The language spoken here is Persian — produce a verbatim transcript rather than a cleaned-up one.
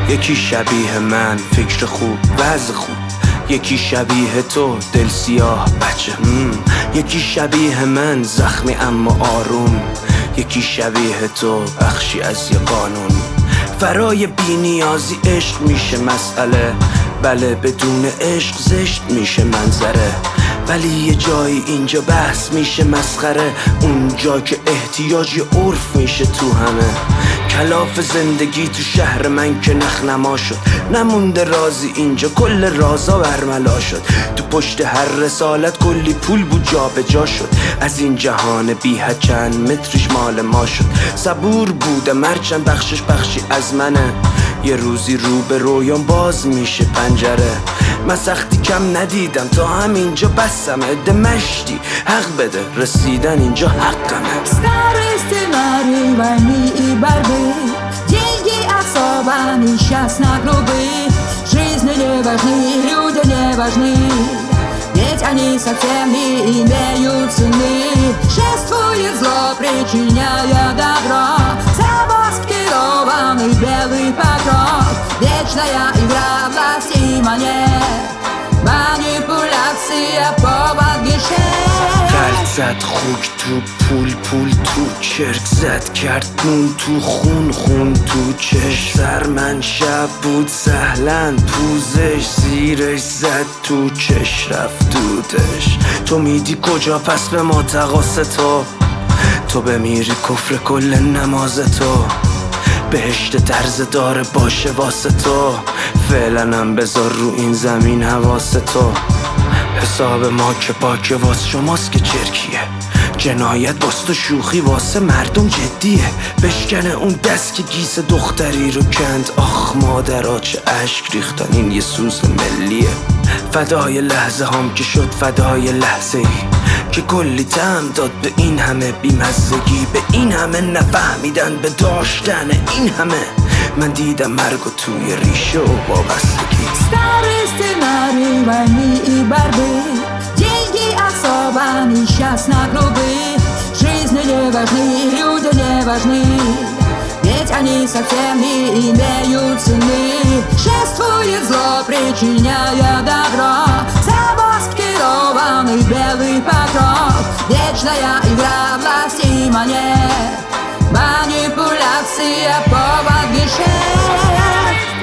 یکی شبیه من فکر خوب وضع خوب، یکی شبیه تو دل سیاه بچه هم. یکی شبیه من زخمی اما آروم، یکی شبیه تو بخشی از یه قانون. فرای بی نیازی عشق میشه مسئله، بله بدون عشق زشت میشه منظره. ولی یه جایی اینجا بحث میشه مسخره، اونجا که احتیاج عرف میشه تو همه. کلاف زندگی تو شهر من که نخنما شد، نمونده رازی اینجا کل رازا برملا شد. تو پشت هر رسالت کلی پول بود جا به جا شد، از این جهان بی حد چند متریش مال ما شد. صبور بودم هرچند بخشش بخشی از منه، یه روزی رو به رویان باز میشه پنجره. من سختی کم ندیدم تا همینجا بسم عده مشتی حق بده رسیدن اینجا حقمه. Stary scenariusz wojny i barwy, деньги особо несчастно грубы. Жизни не важны, люди не важны, ведь они совсем не имеют цены. Шествует зло, причиняя добро, замаскированный белый покров. Вечная игра власти и монет, manipulacja повод гешефт. قلب زد خوک تو پول، پول تو چرک زد، کرد نون تو خون، خون تو چش. سر من شب بود سهلن پوزش، زیرش زد تو چش رفت دودش. تو میدی کجا پس به ما تقاس تو، تو بمیری کفر کل نماز تو. بهشت طرز داره باشه واسه تو، فعلا هم بذار رو این زمین حواس تو. حساب ما که پاکه واس شماست که چرکیه، جنایت باست و شوخی واسه مردم جدیه. بشکنه اون دست که گیس دختری رو کند، آخ مادرها چه اشک ریختن این یه سوز ملیه. فدای لحظه هم که شد فدای لحظه ای که کلی طعم داد به این همه بیمزگی، به این همه نفهمیدن به داشتن این همه. من دیدم مرگ و توی ریشه و وابستگی. Stary scenariusz wojny i barwy, деньги особо несчастно грубы. Жизни не важны, люди не важны, ведь они совсем не имеют цены. Шествует зло, причиняя добро, замаскированный белый покров. Вечная игра власти и монет, манипуляция повод гешефт.